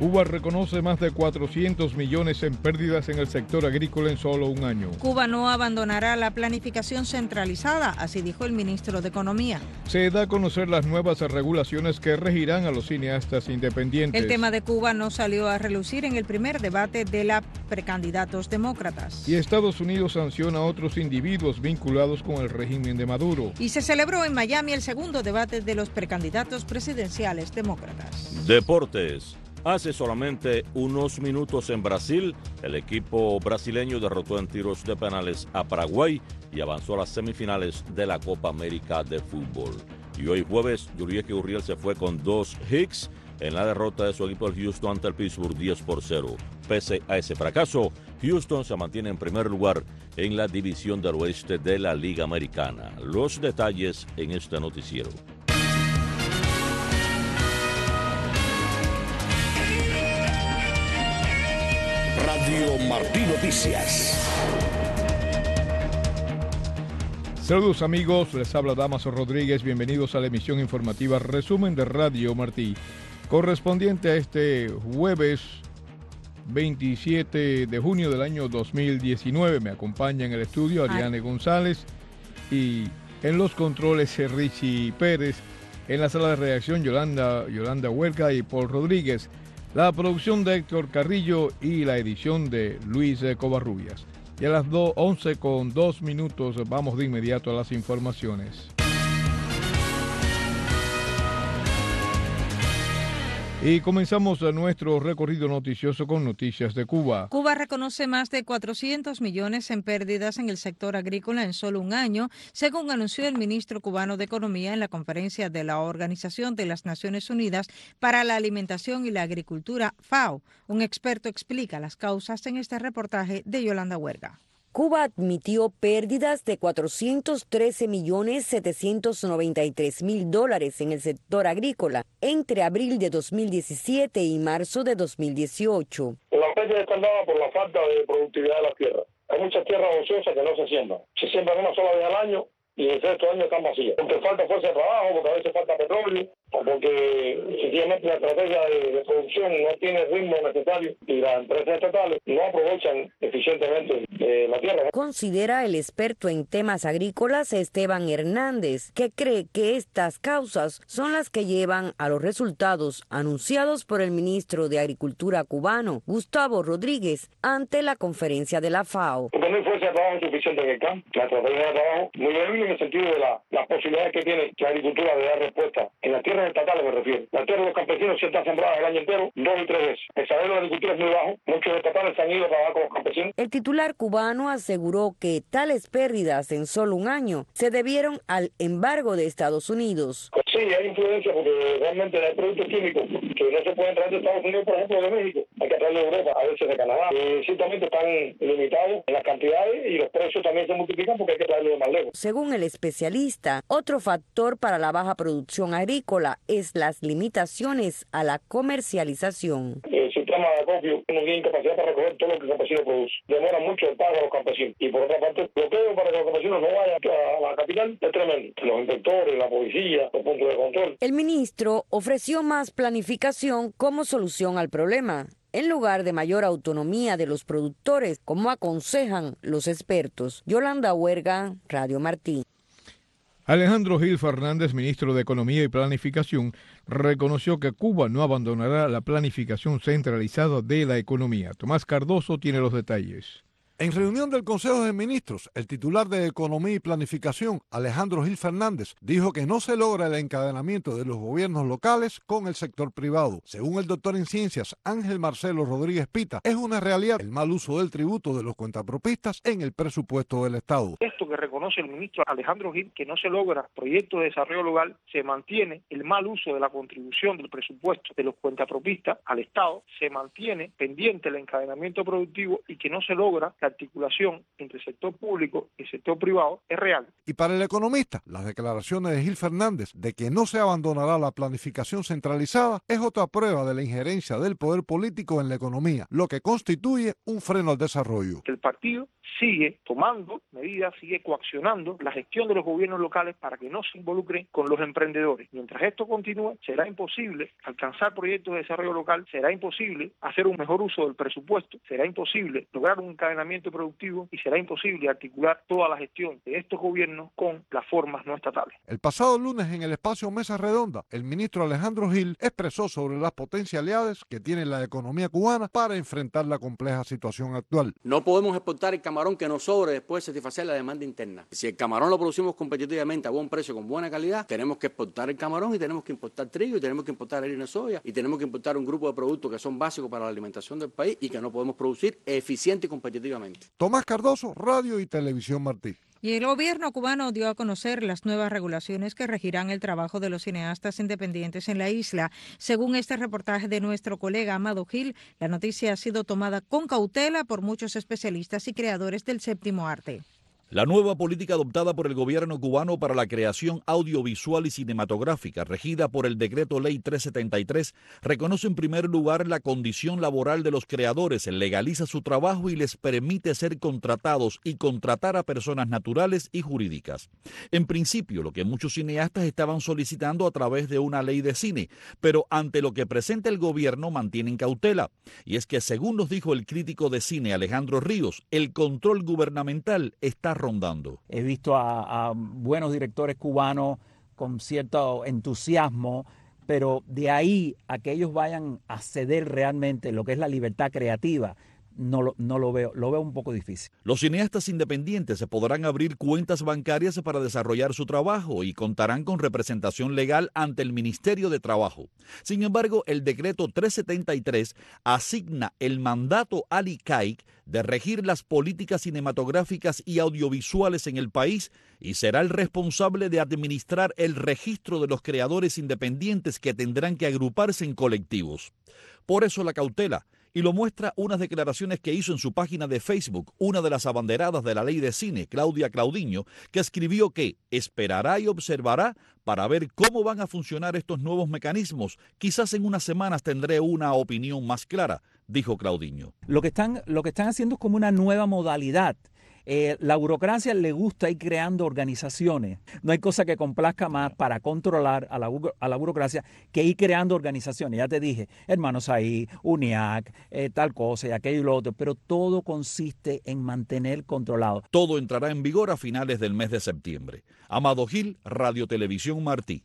Cuba reconoce más de 400 millones en pérdidas en el sector agrícola en solo un año. Cuba no abandonará la planificación centralizada, así dijo el ministro de Economía. Se da a conocer las nuevas regulaciones que regirán a los cineastas independientes. El tema de Cuba no salió a relucir en el primer debate de la precandidatos demócratas. Y Estados Unidos sanciona a otros individuos vinculados con el régimen de Maduro. Y se celebró en Miami el segundo debate de los precandidatos presidenciales demócratas. Deportes. Hace solamente unos minutos en Brasil, el equipo brasileño derrotó en tiros de penales a Paraguay y avanzó a las semifinales de la Copa América de Fútbol. Y hoy jueves, Yuriek Uriel se fue con 2 hits en la derrota de su equipo el Houston ante el Pittsburgh 10-0. Pese a ese fracaso, Houston se mantiene en primer lugar en la división del oeste de la Liga Americana. Los detalles en este noticiero. Radio Martí Noticias. Saludos amigos, les habla Damaso Rodríguez, bienvenidos a la emisión informativa Resumen de Radio Martí, correspondiente a este jueves 27 de junio del año 2019. Me acompaña en el estudio Ariane González y en los controles Richie Pérez, en la sala de redacción Yolanda Huerga y Paul Rodríguez. La producción de Héctor Carrillo y la edición de Luis Covarrubias. Y a las 11:02 vamos de inmediato a las informaciones. Y comenzamos nuestro recorrido noticioso con noticias de Cuba. Cuba reconoce más de 400 millones en pérdidas en el sector agrícola en solo un año, según anunció el ministro cubano de Economía en la conferencia de la Organización de las Naciones Unidas para la Alimentación y la Agricultura, FAO. Un experto explica las causas en este reportaje de Yolanda Huerga. Cuba admitió pérdidas de $413.793.000 en el sector agrícola entre abril de 2017 y marzo de 2018. La pérdida está dada por la falta de productividad de la tierra. Hay muchas tierras ociosas que no se siembran. Se siembran una sola vez al año y el resto del año están vacías. Porque falta fuerza de trabajo, porque a veces falta petróleo, o porque sencillamente la estrategia de producción no tiene el ritmo necesario y las empresas estatales no aprovechan eficientemente la tierra. Considera el experto en temas agrícolas Esteban Hernández, que cree que estas causas son las que llevan a los resultados anunciados por el ministro de Agricultura cubano, Gustavo Rodríguez, ante la conferencia de la FAO. Porque no hay fuerza de trabajo suficiente en el campo. La estrategia de trabajo muy débil en el sentido de las posibilidades que tiene la agricultura de dar respuesta. En las tierras estatales me refiero. Las tierras de los campesinos sí están sembradas el año entero, 2 y 3 veces. El salario de la agricultura es muy bajo. Muchos estatales se han ido a trabajar con los campesinos. El titular cubano aseguró que tales pérdidas en solo un año se debieron al embargo de Estados Unidos. Sí, hay influencia porque realmente hay productos químicos que no se pueden traer de Estados Unidos, por ejemplo, de México. Hay que traerlo de Europa, a veces de Canadá. Ciertamente están limitados en las cantidades y los precios también se multiplican porque hay que traerlo de más lejos. Según el especialista, otro factor para la baja producción agrícola es las limitaciones a la comercialización. El sistema de acopio no tiene capacidad para recoger todo lo que el campesino produce. Demora mucho el pago a los campesinos. Y por otra parte, el bloqueo para que los campesinos no vayan a la capital es tremendo. Los inspectores, la policía, los puntos de control. El ministro ofreció más planificación como solución al problema, en lugar de mayor autonomía de los productores, como aconsejan los expertos. Yolanda Huerga, Radio Martí. Alejandro Gil Fernández, ministro de Economía y Planificación, reconoció que Cuba no abandonará la planificación centralizada de la economía. Tomás Cardoso tiene los detalles. En reunión del Consejo de Ministros, el titular de Economía y Planificación, Alejandro Gil Fernández, dijo que no se logra el encadenamiento de los gobiernos locales con el sector privado. Según el doctor en ciencias Ángel Marcelo Rodríguez Pita, es una realidad el mal uso del tributo de los cuentapropistas en el presupuesto del Estado. Esto que reconoce el ministro Alejandro Gil, que no se logra proyecto de desarrollo local, se mantiene el mal uso de la contribución del presupuesto de los cuentapropistas al Estado, se mantiene pendiente el encadenamiento productivo y que no se logra la la articulación entre el sector público y el sector privado es real. Y para el economista, las declaraciones de Gil Fernández de que no se abandonará la planificación centralizada es otra prueba de la injerencia del poder político en la economía, lo que constituye un freno al desarrollo. El partido sigue tomando medidas, sigue coaccionando la gestión de los gobiernos locales para que no se involucren con los emprendedores. Mientras esto continúe, será imposible alcanzar proyectos de desarrollo local, será imposible hacer un mejor uso del presupuesto, será imposible lograr un encadenamiento productivo y será imposible articular toda la gestión de estos gobiernos con las formas no estatales. El pasado lunes en el espacio Mesa Redonda, el ministro Alejandro Gil expresó sobre las potencialidades que tiene la economía cubana para enfrentar la compleja situación actual. No podemos exportar el camarón que nos sobre después de satisfacer la demanda interna. Si el camarón lo producimos competitivamente a buen precio, con buena calidad, tenemos que exportar el camarón y tenemos que importar trigo y tenemos que importar harina de soya y tenemos que importar un grupo de productos que son básicos para la alimentación del país y que no podemos producir eficiente y competitivamente. Tomás Cardoso, Radio y Televisión Martí. Y el gobierno cubano dio a conocer las nuevas regulaciones que regirán el trabajo de los cineastas independientes en la isla. Según este reportaje de nuestro colega Amado Gil, la noticia ha sido tomada con cautela por muchos especialistas y creadores del séptimo arte. La nueva política adoptada por el gobierno cubano para la creación audiovisual y cinematográfica, regida por el Decreto Ley 373, reconoce en primer lugar la condición laboral de los creadores, legaliza su trabajo y les permite ser contratados y contratar a personas naturales y jurídicas. En principio, lo que muchos cineastas estaban solicitando a través de una ley de cine, pero ante lo que presenta el gobierno mantienen cautela. Y es que, según nos dijo el crítico de cine Alejandro Ríos, el control gubernamental está rondando. He visto a buenos directores cubanos con cierto entusiasmo, pero de ahí a que ellos vayan a ceder realmente lo que es la libertad creativa, no lo veo un poco difícil. Los cineastas independientes se podrán abrir cuentas bancarias para desarrollar su trabajo y contarán con representación legal ante el Ministerio de Trabajo. Sin embargo, el decreto 373 asigna el mandato al ICAIC de regir las políticas cinematográficas y audiovisuales en el país y será el responsable de administrar el registro de los creadores independientes que tendrán que agruparse en colectivos. Por eso la cautela. Y lo muestra unas declaraciones que hizo en su página de Facebook una de las abanderadas de la ley de cine, Claudia Claudiño, que escribió que esperará y observará para ver cómo van a funcionar estos nuevos mecanismos. Quizás en unas semanas tendré una opinión más clara, dijo Claudiño. Lo que están haciendo es como una nueva modalidad. La burocracia le gusta ir creando organizaciones. No hay cosa que complazca más para controlar a la burocracia que ir creando organizaciones. Ya te dije, Hermanos Ahí, UNIAC, tal cosa y aquello y lo otro, pero todo consiste en mantener controlado. Todo entrará en vigor a finales del mes de septiembre. Amado Gil, Radio Televisión Martí.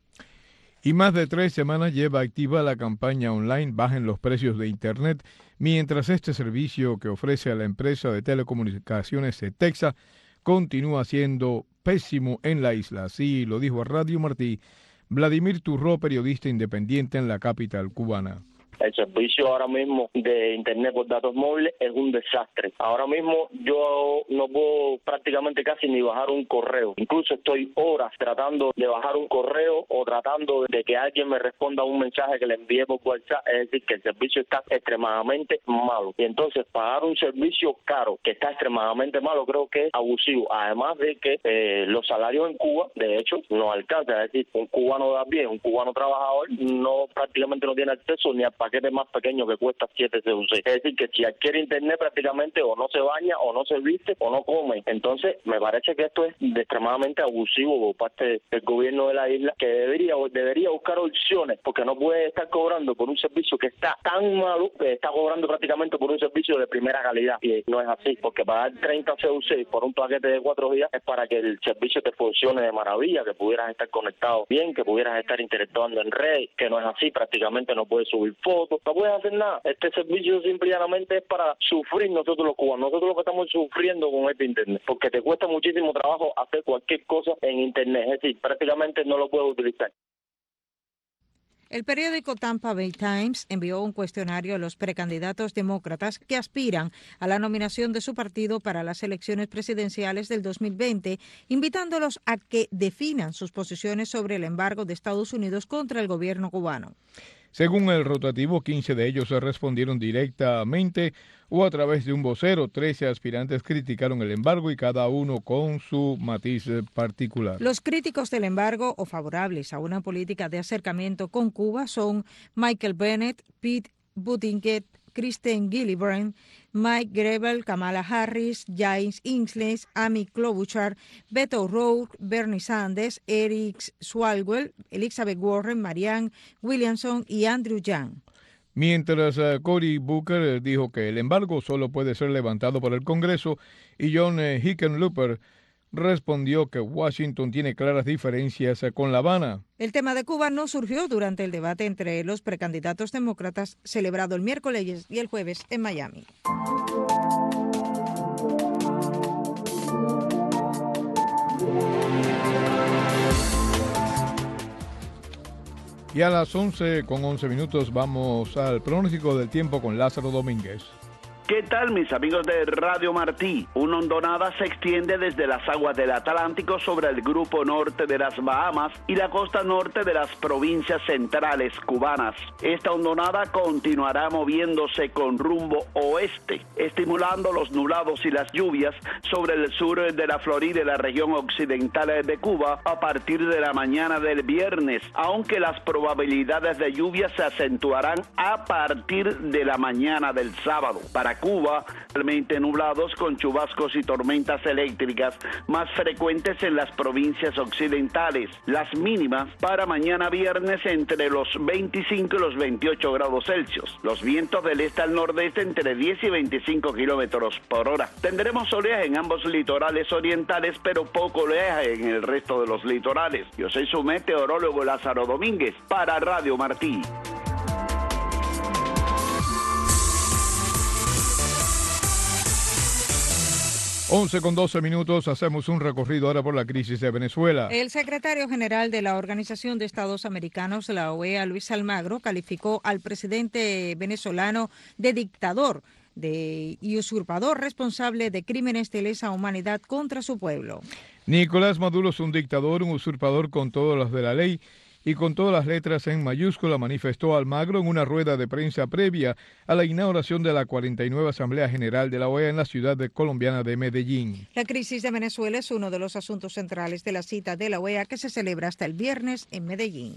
Y más de 3 semanas lleva activa la campaña online Bajen los precios de Internet, mientras este servicio que ofrece a la empresa de telecomunicaciones Cetexa continúa siendo pésimo en la isla. Así lo dijo a Radio Martí Vladimir Turró, periodista independiente en la capital cubana. El servicio ahora mismo de Internet por datos móviles es un desastre. Ahora mismo yo no puedo prácticamente casi ni bajar un correo. Incluso estoy horas tratando de bajar un correo o tratando de que alguien me responda a un mensaje que le envié por WhatsApp. Es decir, que el servicio está extremadamente malo. Y entonces pagar un servicio caro que está extremadamente malo creo que es abusivo. Además de que los salarios en Cuba, de hecho, no alcanzan. Es decir, un cubano da bien, un cubano trabajador prácticamente no tiene acceso ni al paquete más pequeño que cuesta 7 CUC. Es decir, que si adquiere internet prácticamente o no se baña, o no se viste, o no come. Entonces, me parece que esto es extremadamente abusivo por parte del gobierno de la isla, que debería buscar opciones, porque no puede estar cobrando por un servicio que está tan malo, que está cobrando prácticamente por un servicio de primera calidad. Y no es así, porque pagar 30 CUC por un paquete de 4 días es para que el servicio te funcione de maravilla, que pudieras estar conectado bien, que pudieras estar interactuando en red, que no es así, prácticamente no puedes subir fotos, no puedes hacer nada. Este servicio simplemente es para sufrir nosotros los cubanos, nosotros lo que estamos sufriendo con este internet, porque te cuesta muchísimo trabajo hacer cualquier cosa en internet, es decir, prácticamente no lo puedes utilizar. El periódico Tampa Bay Times envió un cuestionario a los precandidatos demócratas que aspiran a la nominación de su partido para las elecciones presidenciales del 2020, invitándolos a que definan sus posiciones sobre el embargo de Estados Unidos contra el gobierno cubano. Según el rotativo, 15 de ellos respondieron directamente o a través de un vocero. 13 aspirantes criticaron el embargo y cada uno con su matiz particular. Los críticos del embargo o favorables a una política de acercamiento con Cuba son Michael Bennet, Pete Buttigieg, Kristen Gillibrand, Mike Gravel, Kamala Harris, James Inslee, Amy Klobuchar, Beto O'Rourke, Bernie Sanders, Eric Swalwell, Elizabeth Warren, Marianne Williamson y Andrew Yang. Mientras Cory Booker dijo que el embargo solo puede ser levantado por el Congreso y John Hickenlooper respondió que Washington tiene claras diferencias con La Habana. El tema de Cuba no surgió durante el debate entre los precandidatos demócratas celebrado el miércoles y el jueves en Miami. Y a las 11:11 vamos al pronóstico del tiempo con Lázaro Domínguez. ¿Qué tal, mis amigos de Radio Martí? Una hondonada se extiende desde las aguas del Atlántico sobre el grupo norte de las Bahamas y la costa norte de las provincias centrales cubanas. Esta hondonada continuará moviéndose con rumbo oeste, estimulando los nublados y las lluvias sobre el sur de la Florida y la región occidental de Cuba a partir de la mañana del viernes, aunque las probabilidades de lluvia se acentuarán a partir de la mañana del sábado. Para Cuba, realmente nublados con chubascos y tormentas eléctricas más frecuentes en las provincias occidentales. Las mínimas para mañana viernes entre los 25 y los 28 grados Celsius. Los vientos del este al nordeste entre 10 y 25 kilómetros por hora. Tendremos oleaje en ambos litorales orientales, pero poco oleaje en el resto de los litorales. Yo soy su meteorólogo Lázaro Domínguez para Radio Martí. 11:12, hacemos un recorrido ahora por la crisis de Venezuela. El secretario general de la Organización de Estados Americanos, la OEA, Luis Almagro, calificó al presidente venezolano de dictador y usurpador responsable de crímenes de lesa humanidad contra su pueblo. Nicolás Maduro es un dictador, un usurpador con todas las de la ley y con todas las letras en mayúscula, manifestó Almagro en una rueda de prensa previa a la inauguración de la 49 Asamblea General de la OEA en la ciudad colombiana de Medellín. La crisis de Venezuela es uno de los asuntos centrales de la cita de la OEA que se celebra hasta el viernes en Medellín.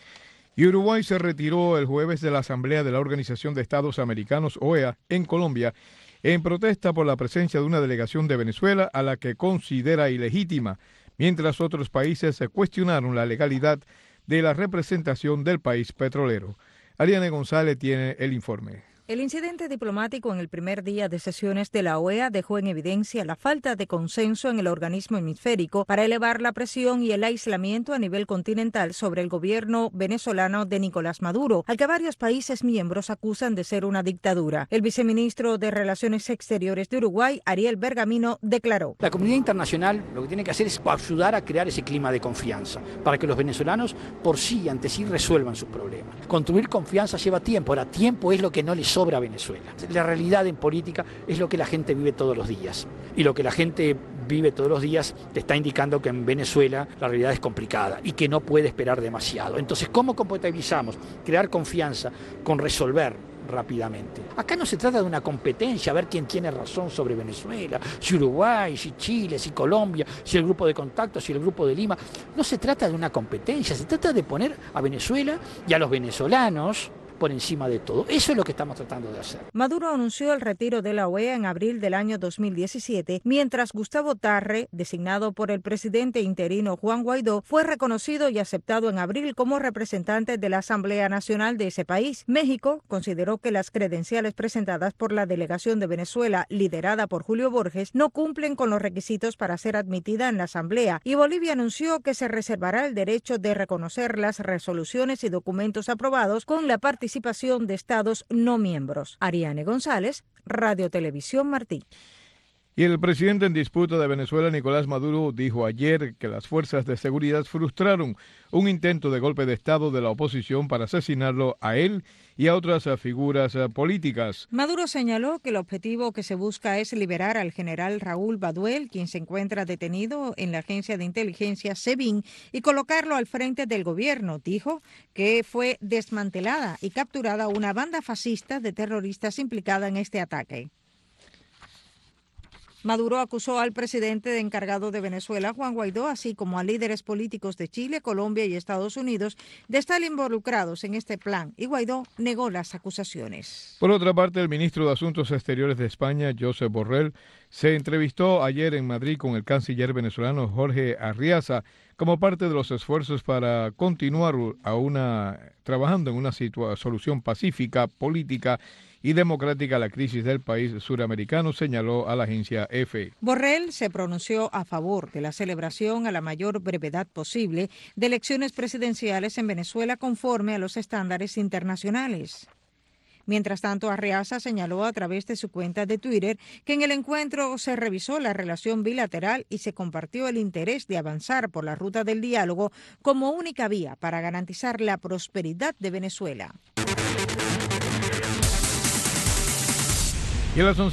Y Uruguay se retiró el jueves de la Asamblea de la Organización de Estados Americanos, OEA, en Colombia, en protesta por la presencia de una delegación de Venezuela a la que considera ilegítima, mientras otros países se cuestionaron la legalidad de la representación del país petrolero. Ariane González tiene el informe. El incidente diplomático en el primer día de sesiones de la OEA dejó en evidencia la falta de consenso en el organismo hemisférico para elevar la presión y el aislamiento a nivel continental sobre el gobierno venezolano de Nicolás Maduro, al que varios países miembros acusan de ser una dictadura. El viceministro de Relaciones Exteriores de Uruguay, Ariel Bergamino, declaró: La comunidad internacional lo que tiene que hacer es ayudar a crear ese clima de confianza, para que los venezolanos por sí y ante sí resuelvan sus problemas. Construir confianza lleva tiempo, ahora tiempo es lo que no les sobra a Venezuela. La realidad en política es lo que la gente vive todos los días. Y lo que la gente vive todos los días te está indicando que en Venezuela la realidad es complicada y que no puede esperar demasiado. Entonces, ¿cómo compatibilizamos crear confianza con resolver rápidamente? Acá no se trata de una competencia, a ver quién tiene razón sobre Venezuela, si Uruguay, si Chile, si Colombia, si el grupo de contacto, si el grupo de Lima. No se trata de una competencia, se trata de poner a Venezuela y a los venezolanos por encima de todo. Eso es lo que estamos tratando de hacer. Maduro anunció el retiro de la OEA en abril del año 2017, mientras Gustavo Tarre, designado por el presidente interino Juan Guaidó, fue reconocido y aceptado en abril como representante de la Asamblea Nacional de ese país. México consideró que las credenciales presentadas por la delegación de Venezuela, liderada por Julio Borges, no cumplen con los requisitos para ser admitida en la Asamblea, y Bolivia anunció que se reservará el derecho de reconocer las resoluciones y documentos aprobados con la participación de estados no miembros. Ariane González, Radio Televisión Martí. Y el presidente en disputa de Venezuela, Nicolás Maduro, dijo ayer que las fuerzas de seguridad frustraron un intento de golpe de Estado de la oposición para asesinarlo a él y a otras figuras políticas. Maduro señaló que el objetivo que se busca es liberar al general Raúl Baduel, quien se encuentra detenido en la agencia de inteligencia SEBIN, y colocarlo al frente del gobierno. Dijo que fue desmantelada y capturada una banda fascista de terroristas implicada en este ataque. Maduro acusó al presidente encargado de Venezuela, Juan Guaidó, así como a líderes políticos de Chile, Colombia y Estados Unidos, de estar involucrados en este plan, y Guaidó negó las acusaciones. Por otra parte, el ministro de Asuntos Exteriores de España, Josep Borrell, se entrevistó ayer en Madrid con el canciller venezolano Jorge Arriaza como parte de los esfuerzos para continuar trabajando en una solución pacífica, política y democrática a la crisis del país suramericano, señaló a la agencia EFE. Borrell se pronunció a favor de la celebración a la mayor brevedad posible de elecciones presidenciales en Venezuela conforme a los estándares internacionales. Mientras tanto, Arriaza señaló a través de su cuenta de Twitter que en el encuentro se revisó la relación bilateral y se compartió el interés de avanzar por la ruta del diálogo como única vía para garantizar la prosperidad de Venezuela. Y a las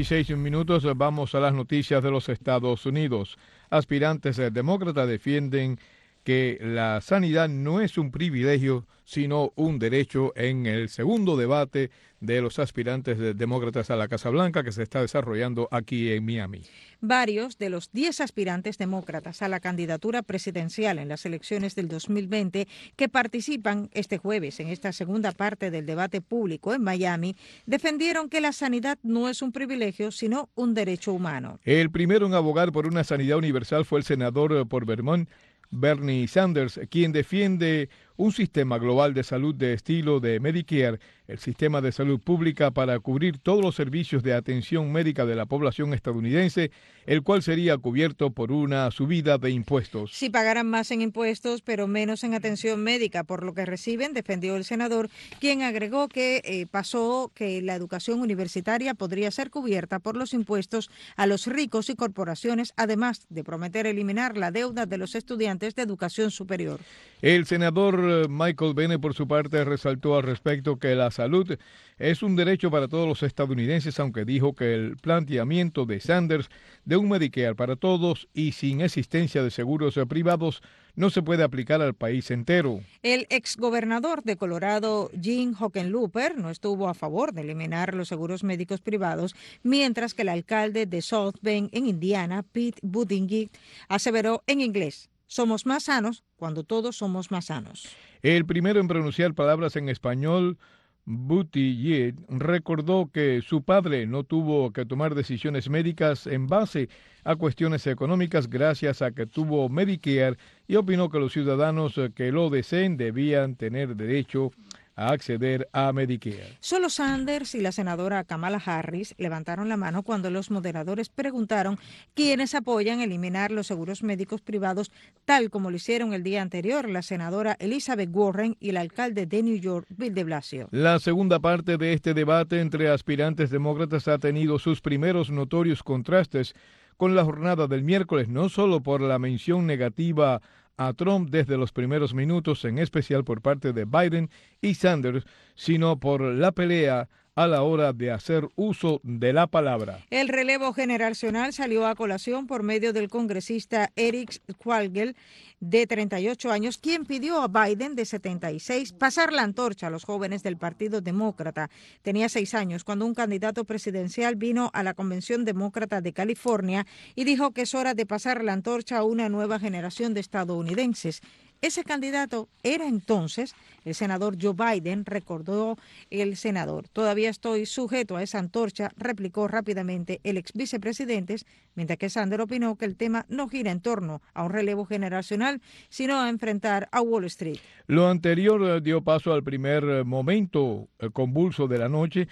11:16 vamos a las noticias de los Estados Unidos. Aspirantes demócratas defienden que la sanidad no es un privilegio, sino un derecho en el segundo debate de los aspirantes demócratas a la Casa Blanca que se está desarrollando aquí en Miami. Varios de los 10 aspirantes demócratas a la candidatura presidencial en las elecciones del 2020 que participan este jueves en esta segunda parte del debate público en Miami defendieron que la sanidad no es un privilegio, sino un derecho humano. El primero en abogar por una sanidad universal fue el senador por Vermont, Bernie Sanders, quien defiende un sistema global de salud de estilo de Medicare, el sistema de salud pública para cubrir todos los servicios de atención médica de la población estadounidense, el cual sería cubierto por una subida de impuestos. Si pagaran más en impuestos, pero menos en atención médica por lo que reciben, defendió el senador, quien agregó que pasó que la educación universitaria podría ser cubierta por los impuestos a los ricos y corporaciones, además de prometer eliminar la deuda de los estudiantes de educación superior. El senador Michael Bennet, por su parte, resaltó al respecto que la salud es un derecho para todos los estadounidenses, aunque dijo que el planteamiento de Sanders de un Medicare para todos y sin existencia de seguros privados no se puede aplicar al país entero. El exgobernador de Colorado, Jim Hockenlooper, no estuvo a favor de eliminar los seguros médicos privados, mientras que el alcalde de South Bend, en Indiana, Pete Buttigieg, aseveró en inglés: somos más sanos cuando todos somos más sanos. El primero en pronunciar palabras en español, Buttigieg, recordó que su padre no tuvo que tomar decisiones médicas en base a cuestiones económicas gracias a que tuvo Medicare, y opinó que los ciudadanos que lo deseen debían tener derecho a acceder a Medicare. Solo Sanders y la senadora Kamala Harris levantaron la mano cuando los moderadores preguntaron quiénes apoyan eliminar los seguros médicos privados, tal como lo hicieron el día anterior la senadora Elizabeth Warren y el alcalde de New York, Bill de Blasio. La segunda parte de este debate entre aspirantes demócratas ha tenido sus primeros notorios contrastes con la jornada del miércoles, no solo por la mención negativa a Trump desde los primeros minutos, en especial por parte de Biden y Sanders, sino por la pelea a la hora de hacer uso de la palabra. El relevo generacional salió a colación por medio del congresista Eric Swalwell, de 38 años, quien pidió a Biden, de 76, pasar la antorcha a los jóvenes del Partido Demócrata. Tenía 6 años cuando un candidato presidencial vino a la Convención Demócrata de California y dijo que es hora de pasar la antorcha a una nueva generación de estadounidenses. Ese candidato era entonces el senador Joe Biden, recordó el senador. Todavía estoy sujeto a esa antorcha, replicó rápidamente el ex vicepresidente, mientras que Sanders opinó que el tema no gira en torno a un relevo generacional, sino a enfrentar a Wall Street. Lo anterior dio paso al primer momento convulso de la noche,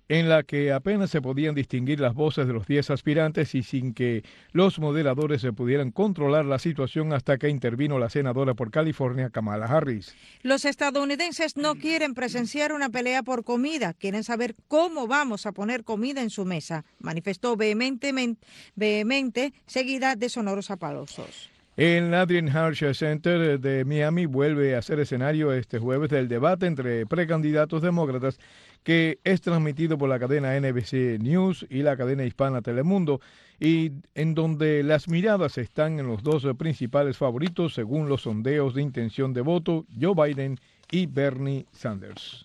en la que apenas se podían distinguir las voces de los 10 aspirantes y sin que los moderadores se pudieran controlar la situación hasta que intervino la senadora por California, Kamala Harris. Los estadounidenses no quieren presenciar una pelea por comida, quieren saber cómo vamos a poner comida en su mesa, manifestó vehemente, seguida de sonoros aplausos. El Adrian Harsh Center de Miami vuelve a ser escenario este jueves del debate entre precandidatos demócratas que es transmitido por la cadena NBC News y la cadena hispana Telemundo y en donde las miradas están en los dos principales favoritos según los sondeos de intención de voto, Joe Biden y Bernie Sanders.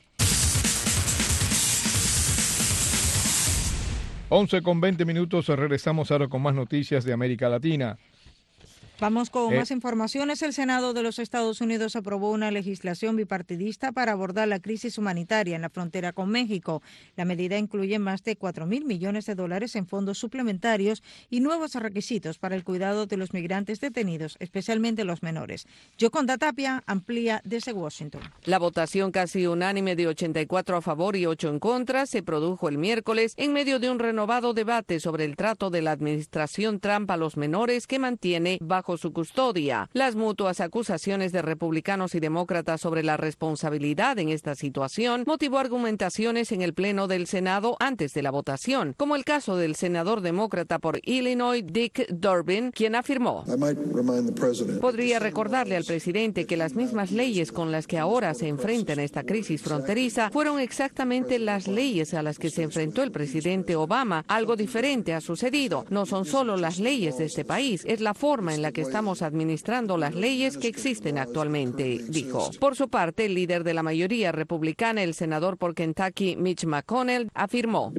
11:20, regresamos ahora con más noticias de América Latina. Vamos con más informaciones. El Senado de los Estados Unidos aprobó una legislación bipartidista para abordar la crisis humanitaria en la frontera con México. La medida incluye más de $4,000 millones en fondos suplementarios y nuevos requisitos para el cuidado de los migrantes detenidos, especialmente los menores. Yoconda Tapia amplía desde Washington. La votación casi unánime de 84 a favor y 8 en contra se produjo el miércoles en medio de un renovado debate sobre el trato de la administración Trump a los menores que mantiene bajo su custodia. Las mutuas acusaciones de republicanos y demócratas sobre la responsabilidad en esta situación motivó argumentaciones en el Pleno del Senado antes de la votación, como el caso del senador demócrata por Illinois, Dick Durbin, quien afirmó: podría recordarle al presidente que las mismas leyes con las que ahora se enfrenta en esta crisis fronteriza fueron exactamente las leyes a las que se enfrentó el presidente Obama. Algo diferente ha sucedido. No son solo las leyes de este país, es la forma en la que estamos administrando las leyes que existen actualmente, dijo. Por su parte, el líder de la mayoría republicana, el senador por Kentucky, Mitch McConnell, afirmó: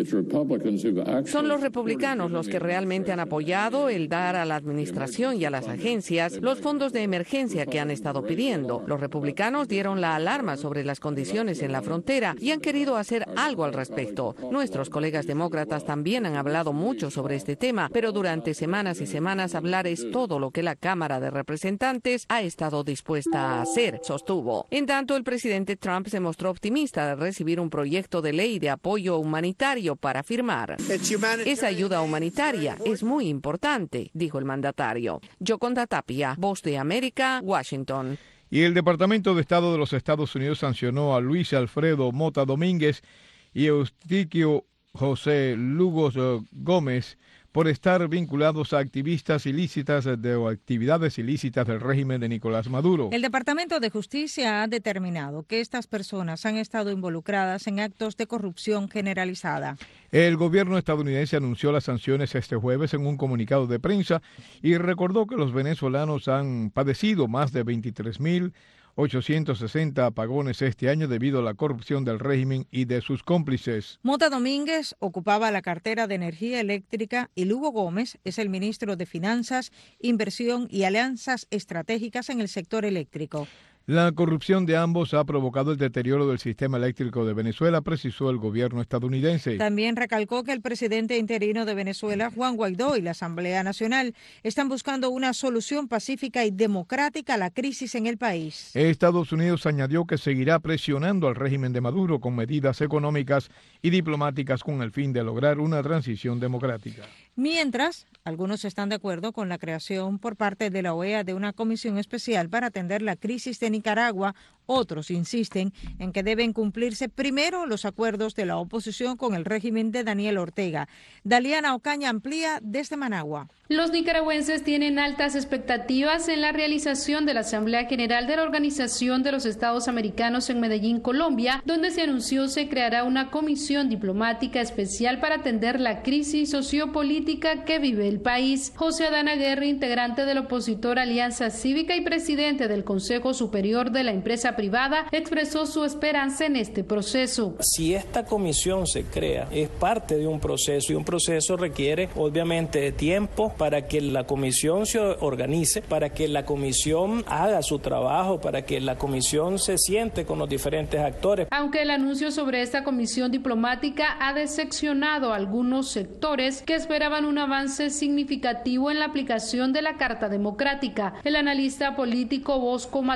son los republicanos los que realmente han apoyado el dar a la administración y a las agencias los fondos de emergencia que han estado pidiendo. Los republicanos dieron la alarma sobre las condiciones en la frontera y han querido hacer algo al respecto. Nuestros colegas demócratas también han hablado mucho sobre este tema, pero durante semanas y semanas hablar es todo lo que la Cámara de Representantes ha estado dispuesta a hacer, sostuvo. En tanto, el presidente Trump se mostró optimista de recibir un proyecto de ley de apoyo humanitario para firmar. Esa ayuda humanitaria es muy importante, dijo el mandatario. Yoconda Tapia, Voz de América, Washington. Y el Departamento de Estado de los Estados Unidos sancionó a Luis Alfredo Mota Domínguez y Eustiquio José Lugos Gómez por estar vinculados a activistas ilícitas o actividades ilícitas del régimen de Nicolás Maduro. El Departamento de Justicia ha determinado que estas personas han estado involucradas en actos de corrupción generalizada. El gobierno estadounidense anunció las sanciones este jueves en un comunicado de prensa y recordó que los venezolanos han padecido más de 23.860 apagones este año debido a la corrupción del régimen y de sus cómplices. Mota Domínguez ocupaba la cartera de Energía Eléctrica y Lugo Gómez es el ministro de Finanzas, Inversión y Alianzas Estratégicas en el sector eléctrico. La corrupción de ambos ha provocado el deterioro del sistema eléctrico de Venezuela, precisó el gobierno estadounidense. También recalcó que el presidente interino de Venezuela, Juan Guaidó, y la Asamblea Nacional están buscando una solución pacífica y democrática a la crisis en el país. Estados Unidos añadió que seguirá presionando al régimen de Maduro con medidas económicas y diplomáticas con el fin de lograr una transición democrática. Mientras, algunos están de acuerdo con la creación por parte de la OEA de una comisión especial para atender la crisis de Nicaragua. Otros insisten en que deben cumplirse primero los acuerdos de la oposición con el régimen de Daniel Ortega. Daliana Ocaña amplía desde Managua. Los nicaragüenses tienen altas expectativas en la realización de la Asamblea General de la Organización de los Estados Americanos en Medellín, Colombia, donde se anunció se creará una comisión diplomática especial para atender la crisis sociopolítica que vive el país. José Adán Aguirre, integrante del opositor Alianza Cívica y presidente del Consejo Superior de la Empresa Privada, expresó su esperanza en este proceso. Si esta comisión se crea, es parte de un proceso y un proceso requiere obviamente de tiempo para que la comisión se organice, para que la comisión haga su trabajo, para que la comisión se siente con los diferentes actores. Aunque el anuncio sobre esta comisión diplomática ha decepcionado a algunos sectores que esperaban un avance significativo en la aplicación de la Carta Democrática, el analista político Bosco Matamoros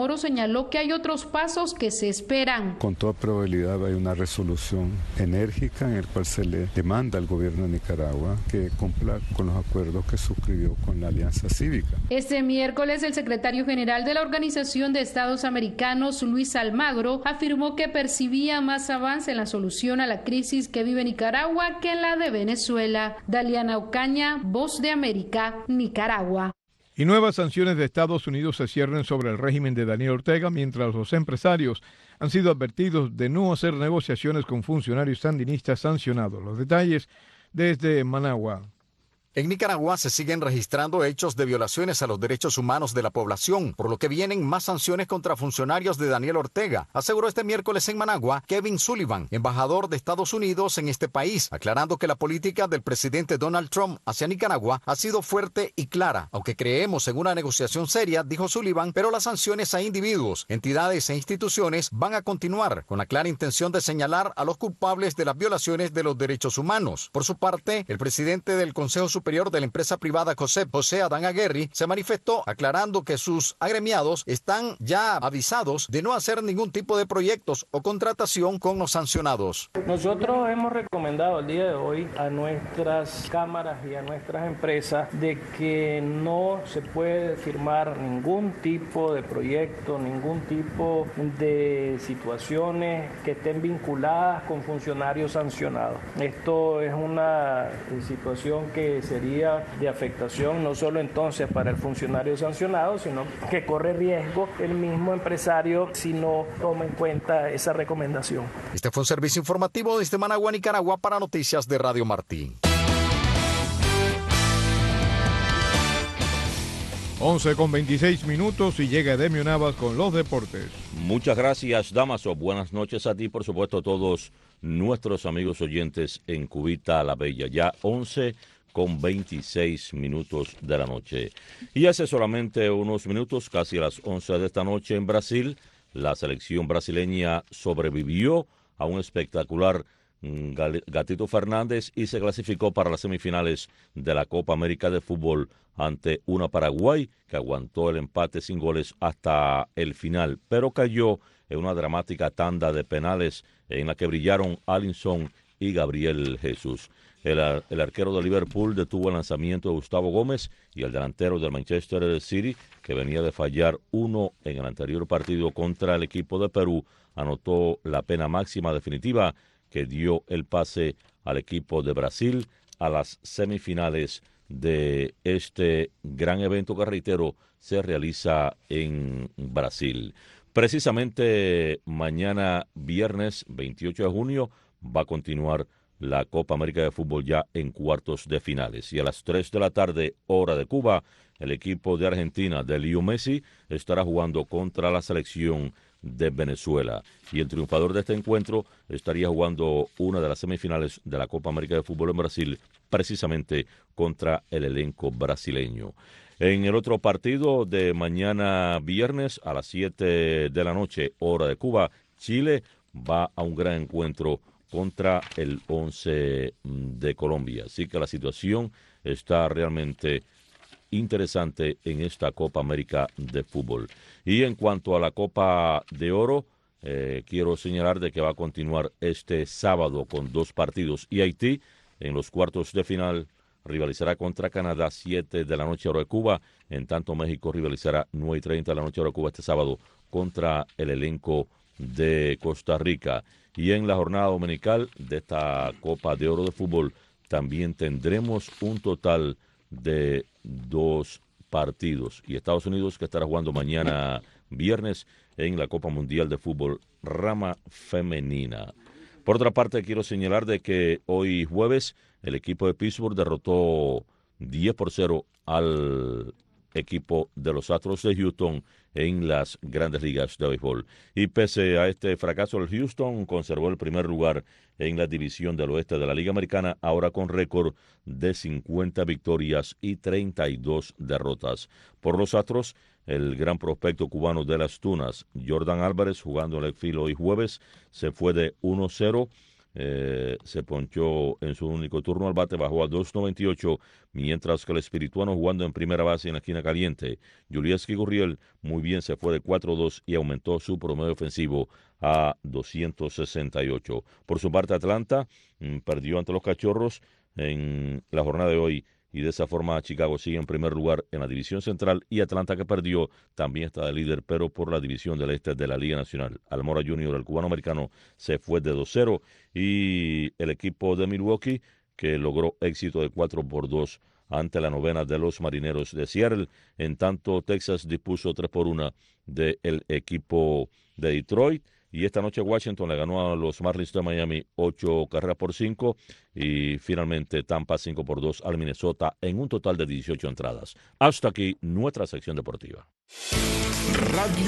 Almagro señaló que hay otros pasos que se esperan. Con toda probabilidad hay una resolución enérgica en la cual se le demanda al gobierno de Nicaragua que cumpla con los acuerdos que suscribió con la Alianza Cívica. Este miércoles, el secretario general de la Organización de Estados Americanos, Luis Almagro, afirmó que percibía más avance en la solución a la crisis que vive Nicaragua que en la de Venezuela. Daliana Ocaña, Voz de América, Nicaragua. Y nuevas sanciones de Estados Unidos se cierran sobre el régimen de Daniel Ortega, mientras los empresarios han sido advertidos de no hacer negociaciones con funcionarios sandinistas sancionados. Los detalles desde Managua. En Nicaragua se siguen registrando hechos de violaciones a los derechos humanos de la población, por lo que vienen más sanciones contra funcionarios de Daniel Ortega, aseguró este miércoles en Managua Kevin Sullivan, embajador de Estados Unidos en este país, aclarando que la política del presidente Donald Trump hacia Nicaragua ha sido fuerte y clara. Aunque creemos en una negociación seria, dijo Sullivan, pero las sanciones a individuos, entidades e instituciones van a continuar con la clara intención de señalar a los culpables de las violaciones de los derechos humanos. Por su parte, el presidente del Consejo Superior de la empresa privada COSEP, José Adán Aguirre, se manifestó aclarando que sus agremiados están ya avisados de no hacer ningún tipo de proyectos o contratación con los sancionados. Nosotros hemos recomendado el día de hoy a nuestras cámaras y a nuestras empresas de que no se puede firmar ningún tipo de proyecto, ningún tipo de situaciones que estén vinculadas con funcionarios sancionados. Esto es una situación que sería de afectación no solo entonces para el funcionario sancionado, sino que corre riesgo el mismo empresario si no toma en cuenta esa recomendación. Este fue un servicio informativo desde Managua, Nicaragua, para Noticias de Radio Martí. 11:26 y llega Edemio Navas con los deportes. Muchas gracias, Damaso. Buenas noches a ti, por supuesto, a todos nuestros amigos oyentes en Cubita la Bella. Ya 11:26 de la noche. Y hace solamente unos minutos, casi a las 11 de esta noche en Brasil, la selección brasileña sobrevivió a un espectacular Gatito Fernández y se clasificó para las semifinales de la Copa América de Fútbol ante una Paraguay que aguantó el empate sin goles hasta el final, pero cayó en una dramática tanda de penales en la que brillaron Alisson y Gabriel Jesús. El arquero de Liverpool detuvo el lanzamiento de Gustavo Gómez y el delantero del Manchester City, que venía de fallar uno en el anterior partido contra el equipo de Perú, anotó la pena máxima definitiva que dio el pase al equipo de Brasil a las semifinales de este gran evento que, reitero, se realiza en Brasil. Precisamente mañana, viernes 28 de junio, va a continuar la Copa América de Fútbol ya en cuartos de finales. Y a las 3 de la tarde, hora de Cuba, el equipo de Argentina de Leo Messi estará jugando contra la selección de Venezuela. Y el triunfador de este encuentro estaría jugando una de las semifinales de la Copa América de Fútbol en Brasil, precisamente contra el elenco brasileño. En el otro partido de mañana viernes a las 7 de la noche, hora de Cuba, Chile va a un gran encuentro contra el 11 de Colombia. Así que la situación está realmente interesante en esta Copa América de Fútbol. Y en cuanto a la Copa de Oro, quiero señalar de que va a continuar este sábado con 2 partidos. Y Haití, en los cuartos de final, rivalizará contra Canadá 7 de la noche hora de Cuba. En tanto, México rivalizará 9:30 de la noche hora de Cuba este sábado contra el elenco de Costa Rica. Y en la jornada dominical de esta Copa de Oro de Fútbol también tendremos un total de 2 partidos. Y Estados Unidos, que estará jugando mañana viernes en la Copa Mundial de Fútbol rama femenina. Por otra parte, quiero señalar de que hoy jueves el equipo de Pittsburgh derrotó 10-0 al equipo de los Astros de Houston en las Grandes Ligas de Béisbol. Y pese a este fracaso, el Houston conservó el primer lugar en la división del oeste de la Liga Americana, ahora con récord de 50 victorias y 32 derrotas. Por los Astros, el gran prospecto cubano de las Tunas, Jordan Álvarez, jugando en el filo hoy jueves, se fue de 1-0 se ponchó en su único turno al bate, bajó a 2.98, mientras que el espirituano jugando en primera base en la esquina caliente, Yulieski Gurriel, muy bien, se fue de 4-2 y aumentó su promedio ofensivo a 268. Por su parte, Atlanta perdió ante los Cachorros en la jornada de hoy, y de esa forma Chicago sigue en primer lugar en la división central, y Atlanta, que perdió, también está de líder, pero por la división del este de la Liga Nacional. Almora Jr., el cubano-americano, se fue de 2-0, y el equipo de Milwaukee, que logró éxito de 4-2 ante la novena de los Marineros de Seattle. En tanto, Texas dispuso 3-1 del equipo de Detroit. Y esta noche Washington le ganó a los Marlins de Miami 8-5, y finalmente Tampa 5-2 al Minnesota en un total de 18 entradas. Hasta aquí nuestra sección deportiva.